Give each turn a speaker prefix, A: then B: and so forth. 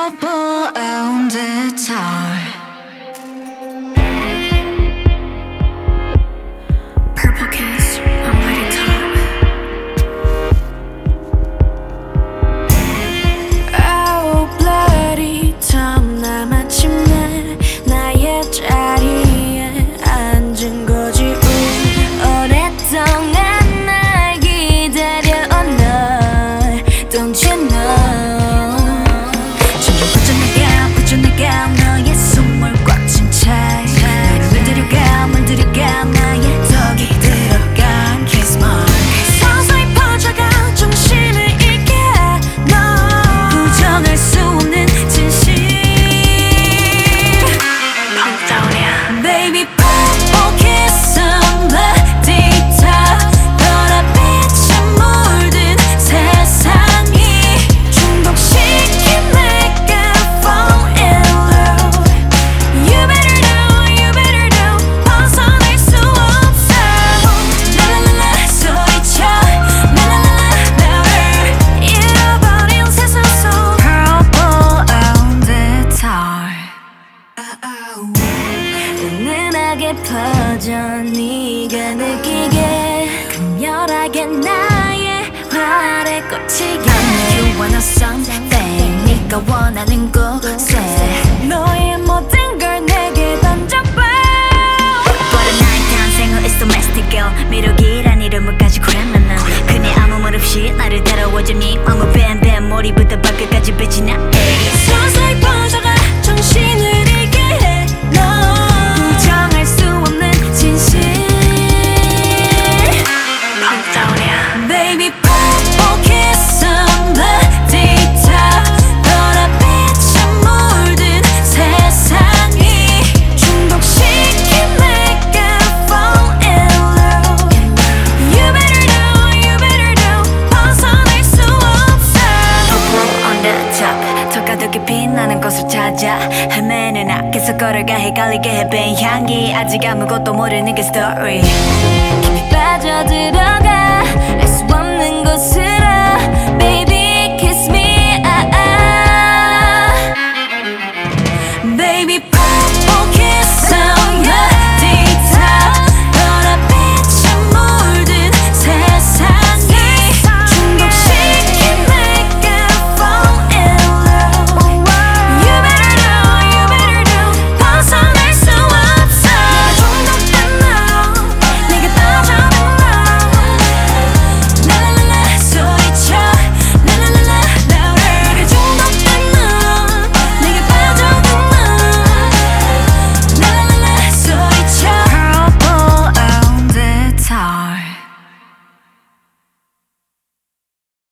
A: purple on the tower. Purple kiss on my top. Oh bloody 텀 남았지만 나의 자리에 앉은 거지. 오랫동안 날 기다려온 널 Don't you know. 점점 퍼져나가 너의 숨을 꽉 쥔 채 너를 물들여가 나의 덕이 들어간 Kiss mark. 서서히 퍼져가 정신을 잃게 너 부정할 수 없는 진실. Baby purple kiss on the detail. 너라빛에 물든 세상이 중독시킨 내가 fall in love. You better know 벗어날 수 없어. 라라라라 소리쳐 라라라라 louder. 잃어버린 세상 속 Purple on the tower. 은은하게 퍼져 네가 느끼게 강렬하게 나의 활에 꽂히게. You wanna something 네가 원하는 곳에 너의 모든 걸 내게 던져봐. But a night 탄생은 is domestic girl. 매력이란 이름을 가지고 그랬나 난. 그네 아무 말 없이 나를 데려와줘. 네 마음을 뱀뱀 머리부터 발끝까지 빛이 나. 서서히 퍼져가 정신을 잃게 해 너 부정할 수 없는 진실. Baby purple kiss on the detail. 너라빛에 물든 세상이 중독시킨 내가 fall in love. You better know 벗어날 수 없어. Purple on the top. 더 가득히 빛나는 곳을 찾아 헤매는 앞에서 걸어가 헷갈리게 해 빈 향기. 아직 아무것도 모르는 게 story.